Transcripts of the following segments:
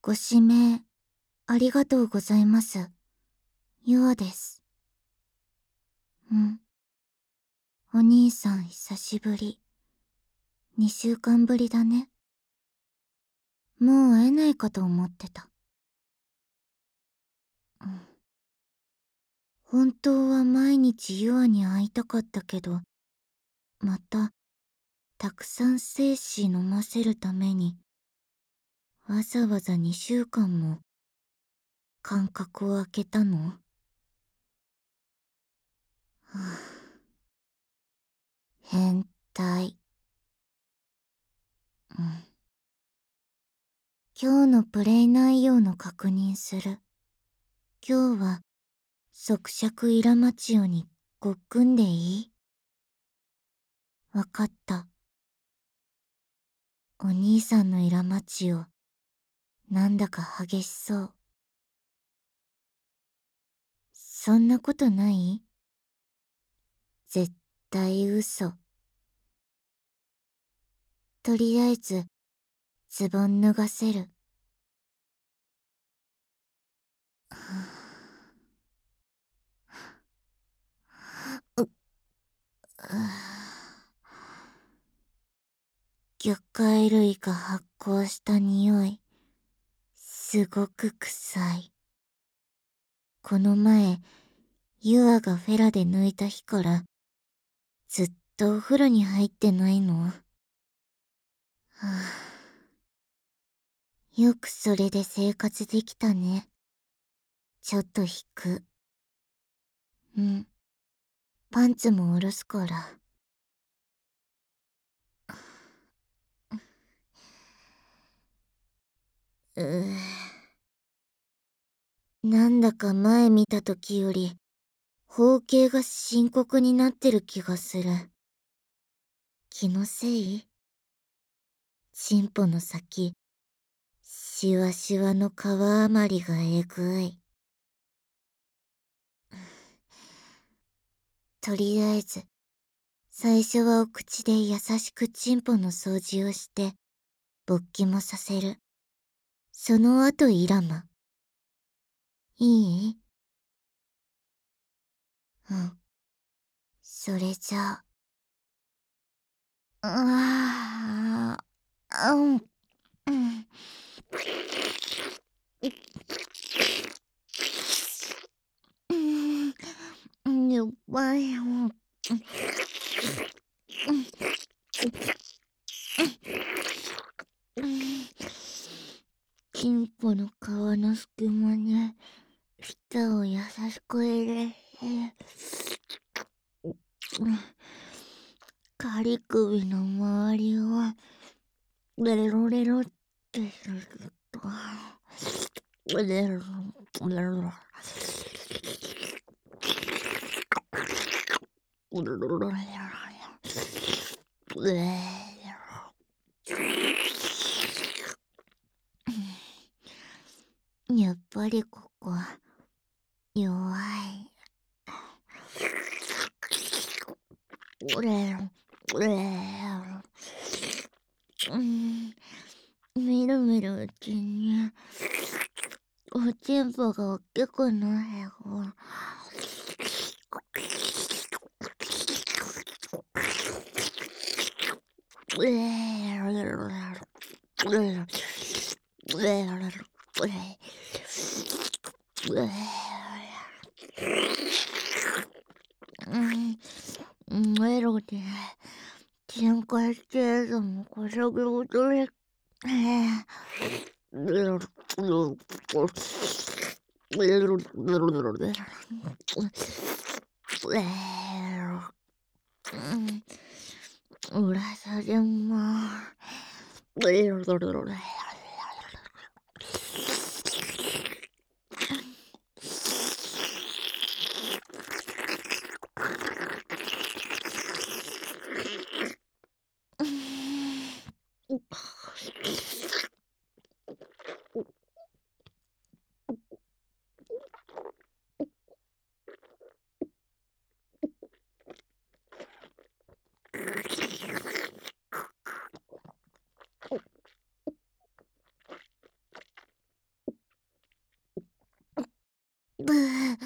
ご指名、ありがとうございます。ゆあです。お兄さん久しぶり。2週間ぶりだね。もう会えないかと思ってた。本当は毎日ゆあに会いたかったけど、また、たくさん精子飲ませるために、わざわざ2週間も、間隔を空けたの？変態。今日のプレイ内容の確認する。今日は、即尺イラマチオにごっくんでいい？わかった。お兄さんのイラマチオ、なんだか激しそう。そんなことない？絶対嘘。とりあえず、ズボン脱がせる。魚介類が発酵した匂い。すごく臭い。この前、ユアがフェラで抜いた日から、ずっとお風呂に入ってないの？よくそれで生活できたね。ちょっと引く。パンツも下ろすから。なんだか前見た時より、包茎が深刻になってる気がする。気のせい？チンポの先、シワシワの皮余りがえぐい。とりあえず、最初はお口で優しくチンポの掃除をして、勃起もさせる。その後イラマ。いい？それじゃあ。やばいよ。チンポの皮の隙間に舌を優しく入れて、仮首の周りをレロレロってすると、レロレロやっぱりここ弱い。みるみるうちにおちんぽが大きくなるよ。エロで喧嘩してるのもこそぎ落とれ。裏さでもブー。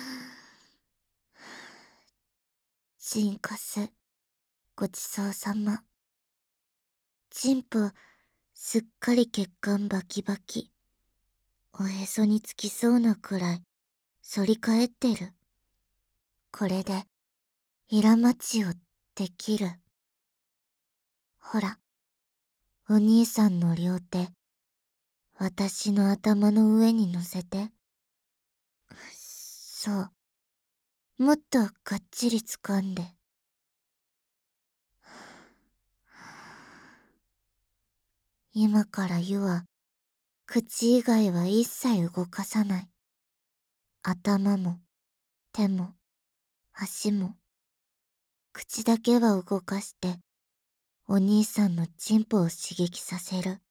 チンコス、ごちそうさま。チンポ、すっかり血管バキバキ。おへそにつきそうなくらい、反り返ってる。これで、平町をできる。ほら、お兄さんの両手、私の頭の上に乗せて。そう。もっとがっちり掴んで。今から湯は、口以外は一切動かさない。頭も、手も、足も、口だけは動かして、お兄さんのチンポを刺激させる。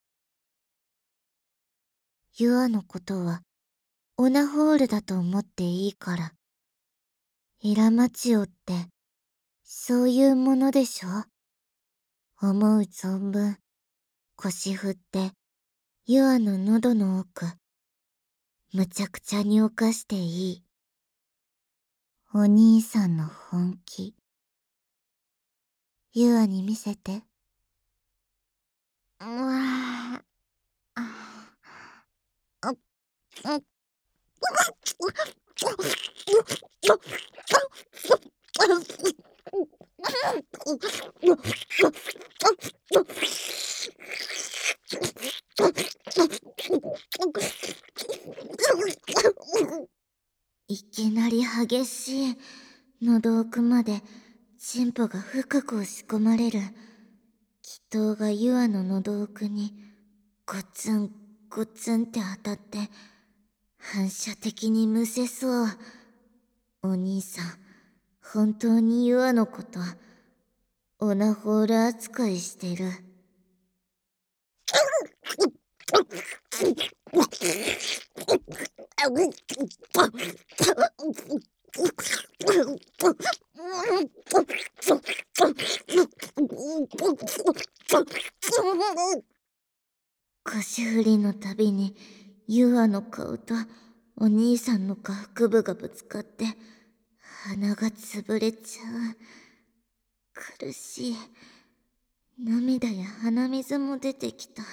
ユアのことは、オナホールだと思っていいから。イラマチオって、そういうものでしょ？思う存分、腰振って、ユアの喉の奥、むちゃくちゃに犯していい。お兄さんの本気。ユアに見せて。うわあ、あ、あ、いきなり激しい喉奥までチンポが深く押し込まれる。気筒がユアの喉奥にゴツンゴツンって当たって反射的にむせそう。お兄さん、本当にユアのことオナホール扱いしてる。腰振りのたびにユアの顔とお兄さんの下腹部がぶつかって鼻がつぶれちゃう。苦しい。涙や鼻水も出てきた。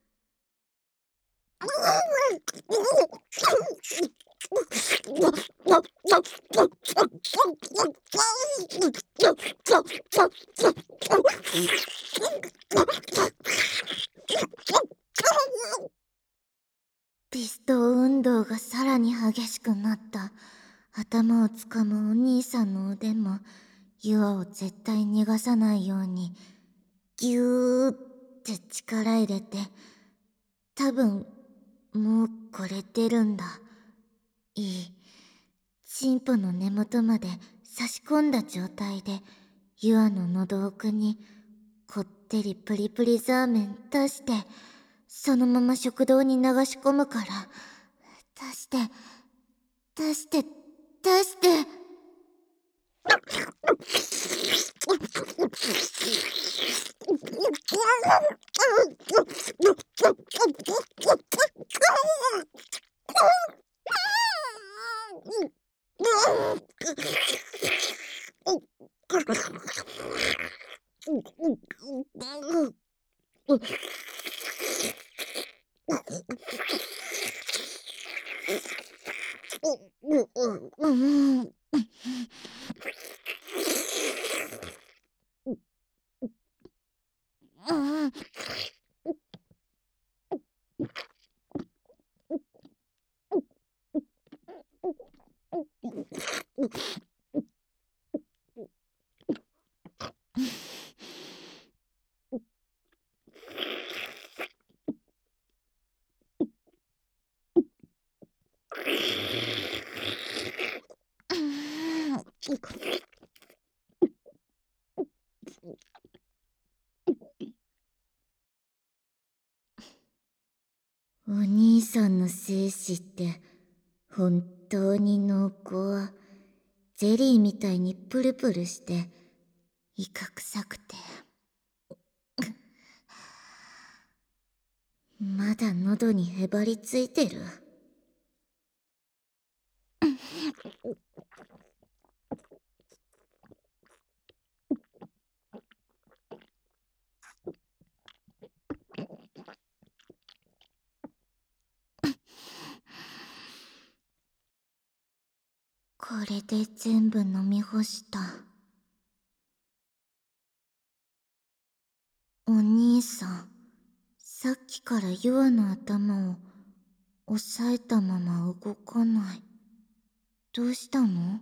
ピストン運動がさらに激しくなった。頭をつかむお兄さんの腕もユアを絶対逃がさないようにギューって力入れて、多分もうこれ出るんだ。いい。チンポの根元まで差し込んだ状態でユアの喉奥にこってりプリプリザーメン出して、そのまま食道に流し込むから。出して出して出して。お兄さんの精子って本当に濃厚。ゼリーみたいにプルプルしてイカ臭くてまだ喉にへばりついてる。 これで全部飲み干した。お兄さん、さっきからユアの頭を押さえたまま動かない。どうしたの？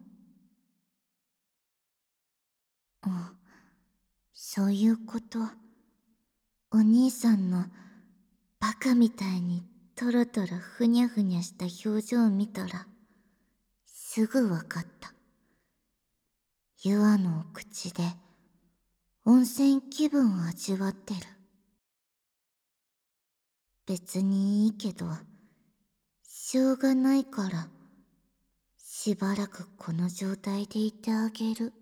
あ、そういうこと。お兄さんのバカみたいにトロトロふにゃふにゃした表情を見たらすぐわかった。ユアのお口で温泉気分を味わってる。別にいいけど、しょうがないからしばらくこの状態でいてあげる。